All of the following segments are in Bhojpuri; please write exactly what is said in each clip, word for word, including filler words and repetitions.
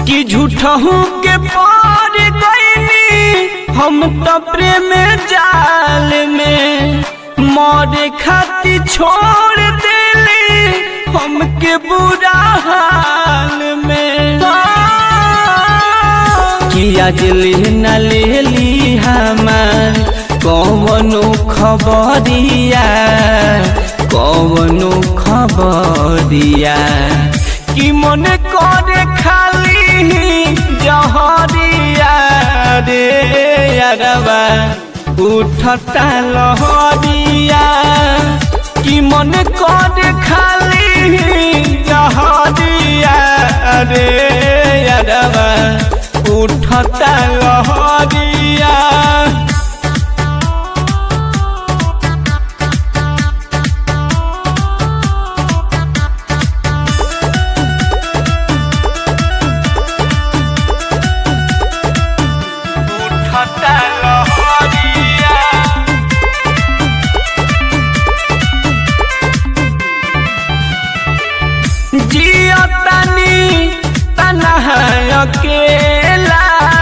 कि झूठहू के पार गईनी हम तो प्रेम जाल में मरे खातिर छोड़ देली हमके बुरा हाल में किया जली न लेली हमार कौनो खबरिया कौनो खबरिया कि मन करे खाली जहरिया रे यारबा उठता लहरिया कि मन करे खाली जहरिया रे यारबा उठता लहरिया जियतानी तन्हा अकेला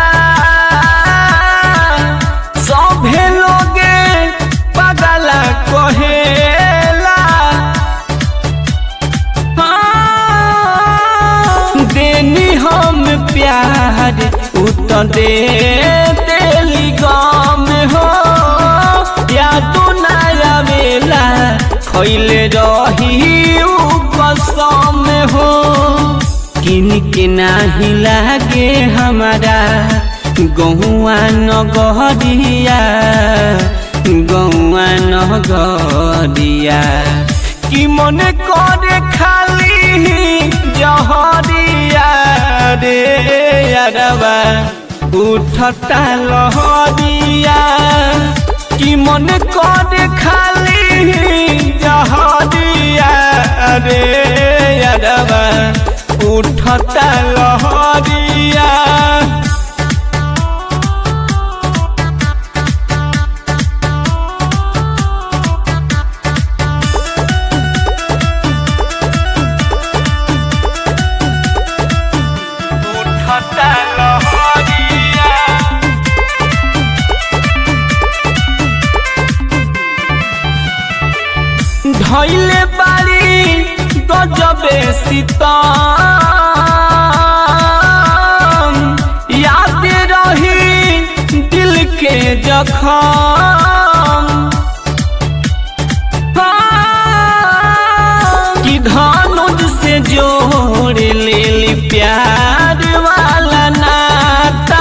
सभे लोगे पगला कहेला देनी हम प्यार उत दे देली गम हो याद नया बेला खैले रही कसम हो किन के नाही लागे हमारा गहुआ नगरिया गहुआ नगरिया कि मन करे खाली जहरिया रे यारबा उठता लहरिया कि मन करे खाली जहरिया रे यारबा उठता लहरिया उठता लहरिया धइले बारी गजबे सीतम याद रही दिल के जखम कि धनुष से जोड़ लेली प्यार वाला नाता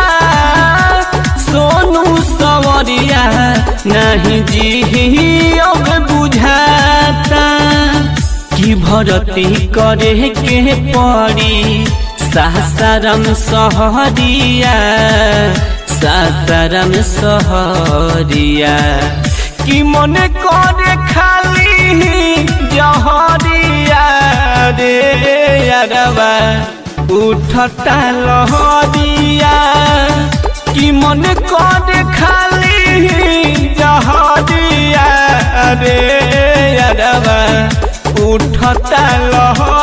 सोनू सवरिया नहीं जी अब बुझाता कि भरती करे के पड़ी सासाराम सहरिया सासाराम सहरिया कि मन करे खाली जहरिया रे यारबा उठता लहरिया कि मन करे खाली जहरिया रे यारबा उठता लहरिया।